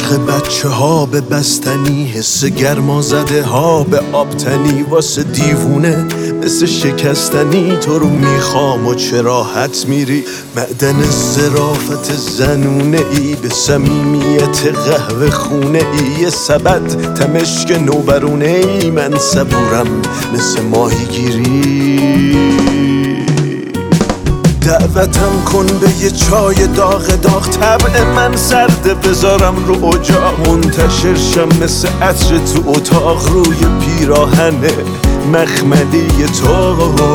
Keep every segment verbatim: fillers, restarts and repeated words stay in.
عشق بچه ها به بستنی، حس گرما زده ها به آبتنی، واسه دیوونه مثل شکستنی. تو رو میخوام و چه راحت میری، معدن ظرافت زنونه ای، به صمیمیت قهوه خونه ای، یه سبد تمشک نوبرونه ای. من صبورم مثل ماهیگیری، دعوتم کن به یه چای داغ داغ. طبع من سرده بذارم رو اجاق، منتشر شم مثل عطر تو اتاق، روی پیراهن مخملی تو.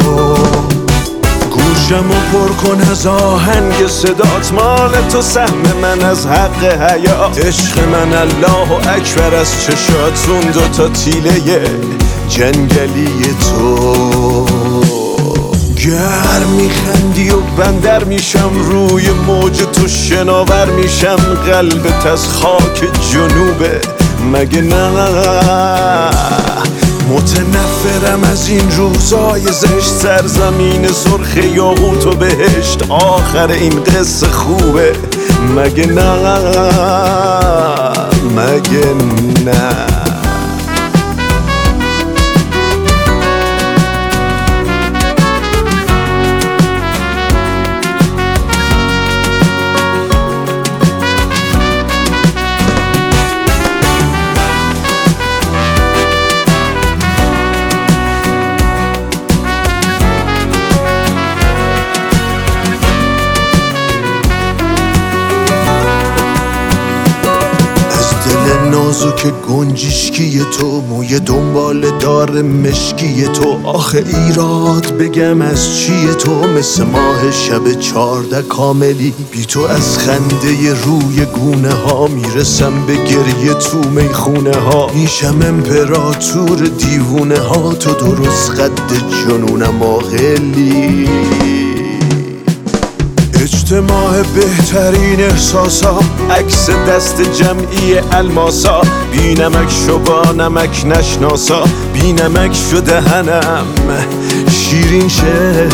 گوشمو پر کن از آهنگ صدات، مال تو سهم من از حق حیات. عشق من الله و اکبر از چشات، اون دوتا تیله جنگلی تو. گر میخندی و بندر میشم، روی موج تو شناور میشم. قلبت از خاک جنوبه مگه نه؟ متنفرم از این روزای زشت، سرزمین سرخ یاقوت و بهشت. آخر این قصه خوبه مگه نه؟ مگه نه؟ نازک گنجشکی تو، موی دنبال دار مشکی تو. آخه ایراد بگم از چیه تو، مثل ماه شب چارده کاملی. بی تو از خنده روی گونه ها میرسم به گریه تو میخونه ها. میشم امپراتور دیوونه ها، تو درست قد جنونم آقلی. اجتماع بهترین احساسا، عکس دست جمعی الماسا. بی نمک شو با نمک نشناسا، بی نمک شو دهنم شیرین شه.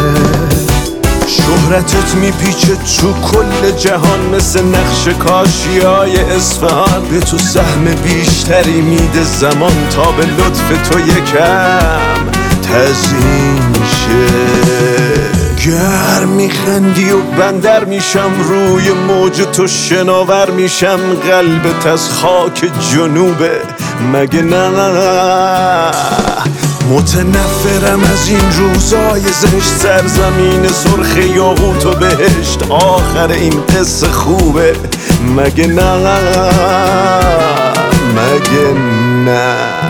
شهرتت میپیچه تو کل جهان، مثل نقش کاشیای اصفهان. به تو سهم بیشتری میده زمان، تا به لطف تو یکم تزیین شه. گر میخندی و بندر میشم، روی موج تو شناور میشم. قلبت از خاک جنوبه مگه نه؟ متنفرم از این روزای زشت، سرزمین سرخ یاقوت و بهشت. آخر این قصه خوبه مگه نه؟ مگه نه؟